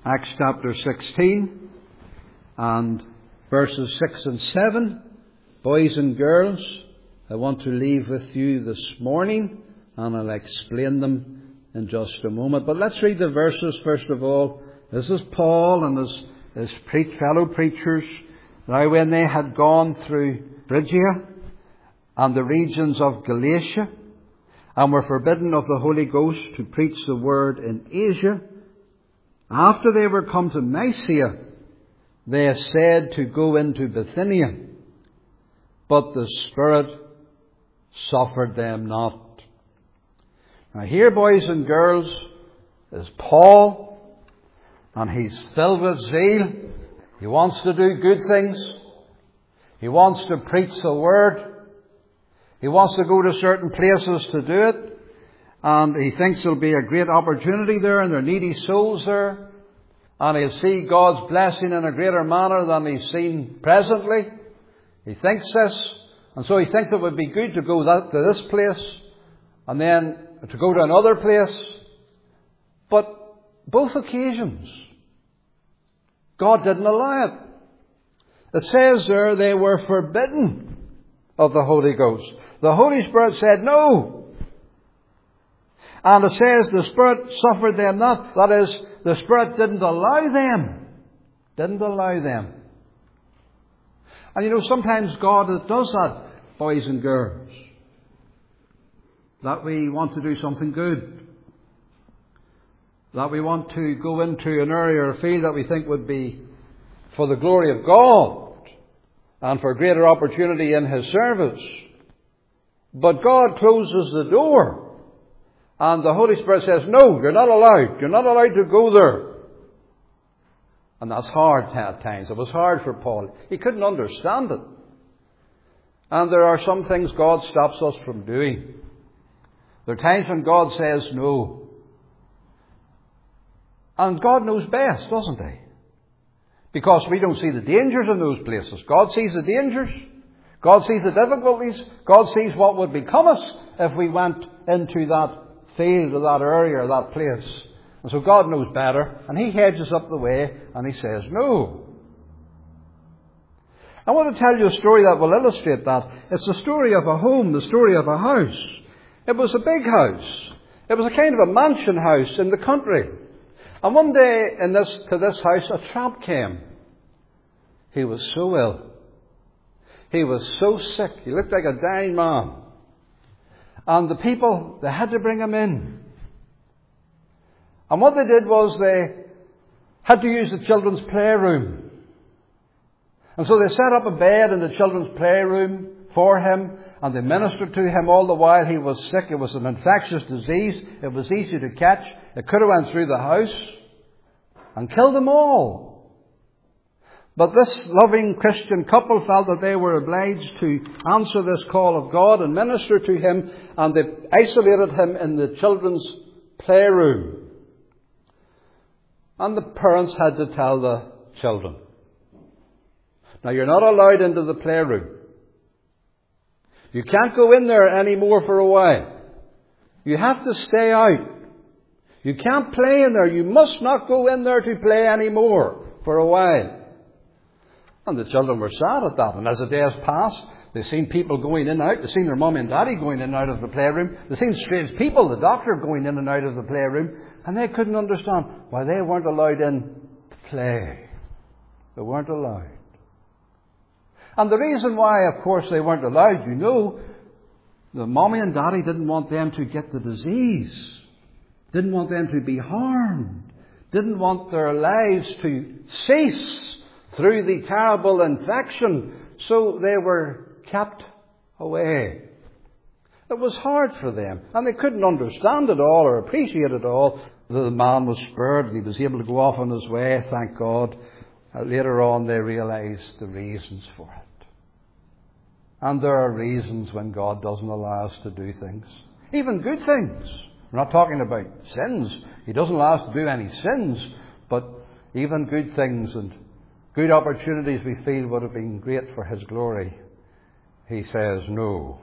Acts chapter 16 and verses 6 and 7. Boys and girls, I want to leave with you this morning, and I'll explain them in just a moment. But let's read the verses first of all. This is Paul and his fellow preachers. Now when they had gone through Phrygia and the regions of Galatia, and were forbidden of the Holy Ghost to preach the word in Asia, after they were come to Mysia, they essayed to go into Bithynia, but the Spirit suffered them not. Now here, boys and girls, is Paul, and he's filled with zeal. He wants to do good things. He wants to preach the word. He wants to go to certain places to do it. And he thinks there'll be a great opportunity there, and there are needy souls there. And he'll see God's blessing in a greater manner than he's seen presently. He thinks this. And so he thinks it would be good to go to this place, and then to go to another place. But both occasions, God didn't allow it. It says there they were forbidden of the Holy Ghost. The Holy Spirit said no. And it says the Spirit suffered them not. That is, the Spirit didn't allow them. Didn't allow them. And you know, sometimes God does that, boys and girls. That we want to do something good. That we want to go into an area or field that we think would be for the glory of God and for greater opportunity in His service. But God closes the door. And the Holy Spirit says, no, you're not allowed. You're not allowed to go there. And that's hard at times. It was hard for Paul. He couldn't understand it. And there are some things God stops us from doing. There are times when God says no. And God knows best, doesn't He? Because we don't see the dangers in those places. God sees the dangers. God sees the difficulties. God sees what would become us if we went into that field or that area or that place. And so God knows better, and He hedges up the way, and He says no. I want to tell you a story that will illustrate that. It's the story of a home, the story of a house. It was a big house. It was a kind of a mansion house in the country. And one day to this house, a tramp came. He was so ill. He was so sick. He looked like a dying man. And the people, they had to bring him in. And what they did was they had to use the children's playroom. And so they set up a bed in the children's playroom for him, and they ministered to him all the while he was sick. It was an infectious disease. It was easy to catch. It could have went through the house and killed them all. But this loving Christian couple felt that they were obliged to answer this call of God and minister to him, and they isolated him in the children's playroom. And the parents had to tell the children, now you're not allowed into the playroom. You can't go in there anymore for a while. You have to stay out. You can't play in there. You must not go in there to play anymore for a while. And the children were sad at that. And as the days passed, they've seen people going in and out. They've seen their mum and daddy going in and out of the playroom. They've seen strange people, the doctor, going in and out of the playroom. And they couldn't understand why they weren't allowed in to play. They weren't allowed. And the reason why, of course, they weren't allowed, you know, the mommy and daddy didn't want them to get the disease. Didn't want them to be harmed. Didn't want their lives to cease through the terrible infection. So they were kept away. It was hard for them. And they couldn't understand it all or appreciate it all. The man was spared and he was able to go off on his way, thank God. Later on they realized the reasons for it. And there are reasons when God doesn't allow us to do things. Even good things. We're not talking about sins. He doesn't allow us to do any sins. But even good things and good opportunities we feel would have been great for His glory. He says, no.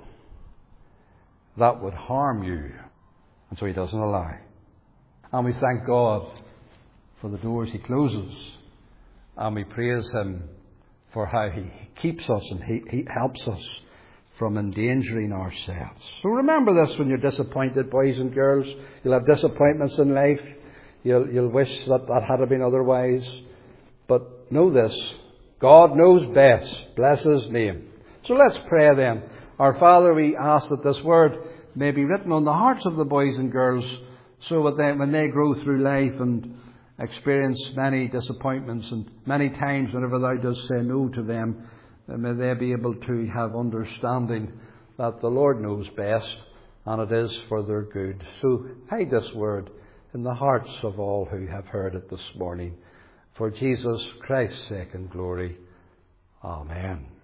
That would harm you. And so He doesn't allow. And we thank God for the doors He closes. And we praise Him for how He keeps us and He helps us from endangering ourselves. So remember this when you're disappointed, boys and girls. You'll have disappointments in life. You'll wish that had been otherwise. But know this, God knows best. Bless His name. So let's pray then. Our Father, we ask that this word may be written on the hearts of the boys and girls, so that when they grow through life and experience many disappointments and many times whenever Thou dost say no to them, may they be able to have understanding that the Lord knows best and it is for their good. So hide this word in the hearts of all who have heard it this morning. For Jesus Christ's sake and glory. Amen.